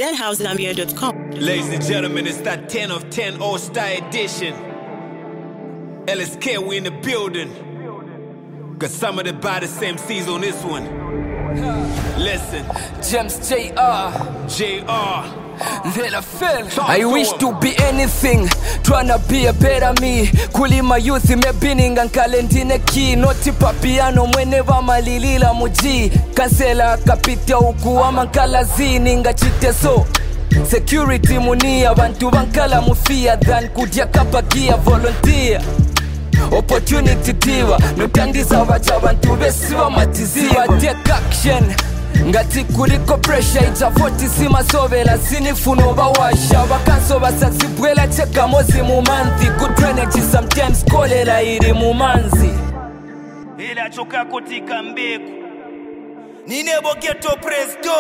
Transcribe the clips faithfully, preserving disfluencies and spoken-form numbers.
z house gambia dot com. Ladies and gentlemen, it's that ten of ten All-Star edition. L S K, we in the building. Got some of the baddest M Cs on this one. Listen. James J R J R I wish to be anything, tryna be a better me. Kulima youth mebininga nkalendine ki. Noti papiano mwene va malilila muji. Kansela kapitia ukuwa mankalazini nga chite so. Security munia, bantu bankala mufia. Than kudia kapakia volunteer. Opportunity diva, nutangiza wacha bantu besiwa matiziwa. Take action ngati kuliko pressure itafoti sima sovela sinifuno bawasha bakanso basazibwela cheka mozi mumanthi. Good energy sometimes kolela iri mumanzi ila choka kotika mbeku ninebo ghetto presto.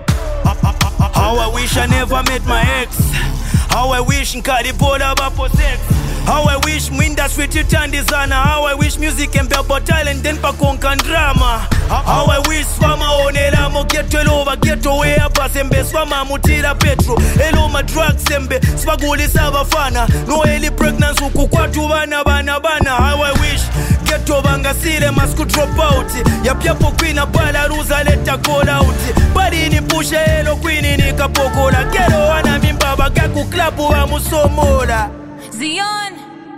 How I wish I never met my ex. How I wish nkalibola bapo sex. How I wish mu industry titandizana. How I wish music and bebo talent then pa konka drama. How I wish swama onela mo ghetto elova ghetto way apa sembe swama mutira petro elo ma drugs sembe swagulisa abafana no eli pregnancy ukukwatu bana bana bana. How I wish ghetto bangasile masku drop out yapyapo queen bala ruza leta call out bali ni pushe elo queen ni kapokola ghetto wana mimbaba gaku club wa musomola Zion,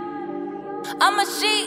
I'm a she.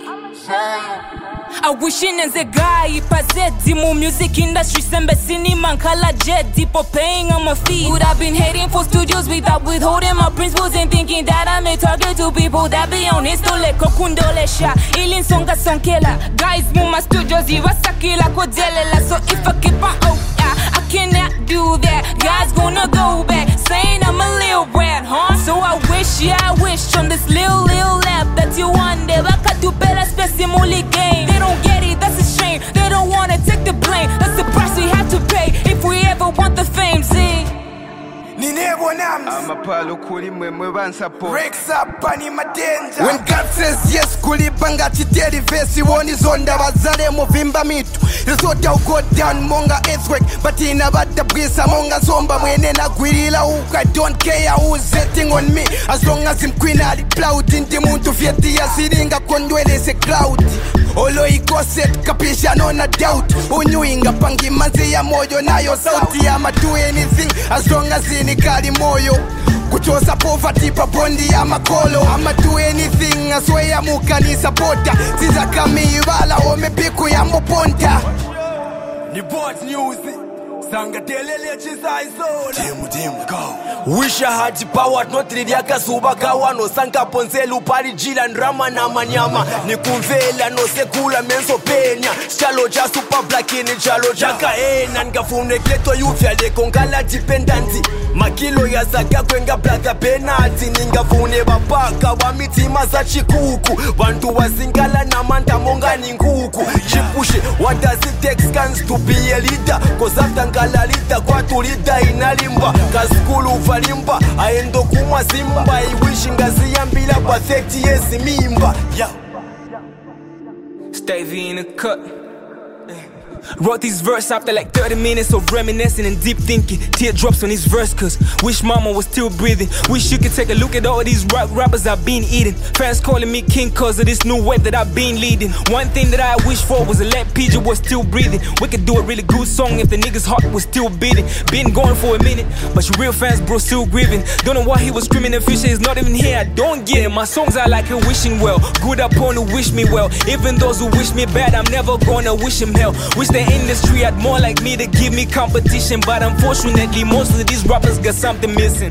I wish in as a guy if I said mu music industry sembe cinema kala jet deep paying on my feet. Would have been hating for studios without withholding my principles and thinking that I may target to people that be on his tole kokundolesha ilin songa sonkela guys mu my studios iwasakila kodelela. So if I keep on oh yeah I cannot do that. God's gonna go back saying I'm a little brat, huh? So I wish, yeah, I wish on this little, little lap that you won there. I could do better, specimally game. They don't get it, that's a shame. They don't wanna take the blame. That's the price we have to pay if we ever want the fame, see? Ninebo nams amapalo kuli mwemwe bansapo Rex up ani madenja. When God says yes kuli banga chiteri vesi woni zonda bazale muvimba mitu Risota ugo down monga earthquake but ina bata brisa monga zomba mwene na gwirila uka. I don't care who's setting on me as long as I'm queen ali proud inti muntu fieti ya siringa kondwele se cloud. Olo iko set kapisha no na doubt. Unyuinga pangi manzi ya moyo nayo sauti ya ma do anything as long as ini kali moyo. Kuchosa poverty pa bondi ya makolo. I'ma do anything I swear mukani supporta. Siza kami ibala ome piku ya moponta. Ni board news Sanga telele chisaizola Timu timu go. Wish I had the power not ridiaka suba kawano sanka ponselu pari jila ndrama na manyama. Ni kumvela no sekula menso penya. Chalo ja super black in chalo jaka ena. Ngafune keto yufya de kongala dependancy. Makilo ya zaga kwenga blaga penalty. Ningafune bapaka wa mitima za chikuku. Bantu wazingala na manda monga ninguku. Chipushe what does it take scans to be a leader? Cause after ngalalita kwa tulida inalimba. Kaskulu ufalimba aendo kumwa simba. I wish ngazi yambila kwa thirty years mimba. Yo Stevie in the cut. Wrote these verses after like thirty minutes of reminiscing and deep thinking. Teardrops on this verse cause wish mama was still breathing. Wish you could take a look at all these rap rappers I've been eating. Fans calling me king cause of this new wave that I've been leading. One thing that I wish for was a let P J was still breathing. We could do a really good song if the nigga's heart was still beating. Been going for a minute but your real fans bro still grieving. Don't know why he was screaming and Fisher is not even here. I don't get it. My songs are like a wishing well. Good upon who wish me well. Even those who wish me bad I'm never gonna wish him hell. Wish the industry had more like me to give me competition. But unfortunately most of these rappers got something missing.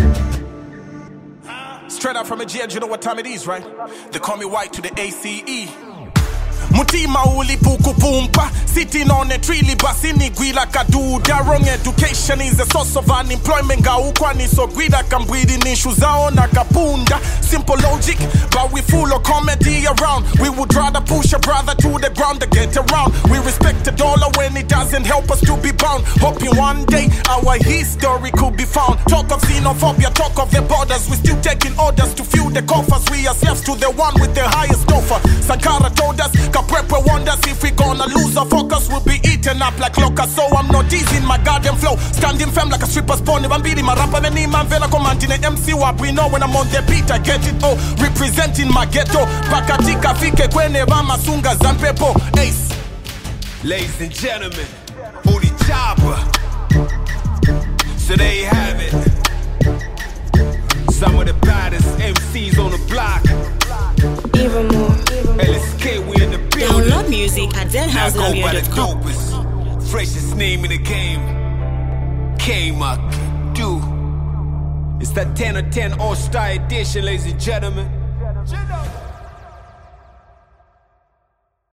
Straight out from a jail, you know what time it is, right? They call me white to the A C E. Mutima uli puku pumpa. Sitting on a tree basini gwila kaduda. Wrong education is a source of unemployment. Ga ukwani so gwida can breathe in issues na kapunda. Simple logic, but we full of comedy around. We would rather push a brother to the ground to get around. We respect the dollar when it doesn't help us to be bound. Hoping one day our history could be found. Talk of xenophobia, talk of the borders. We still taking orders to fuel the coffers. We are slaves to the one with the highest offer. Sankara told us, Kaprepe wonders if we gonna lose our focus. We'll be eaten up like locusts. So I'm not easing my goddamn flow. yo. Standing firm like a stripper's pony. Bambili, my rapper, many man, vela commanding an M C wap. We know when I'm on the beat, I get it, oh. Representing my ghetto. Pakatika fike kwene mama sunga zampepo. Ace. Ladies and gentlemen, Uli Chopper. So there you have it. Some of the baddest M Cs on the block. Even more. L S K, we in the building. Download music at den house audio dot com. Freshest name in the game. K-Mac, do. It's that ten of ten All-Star edition, ladies and gentlemen.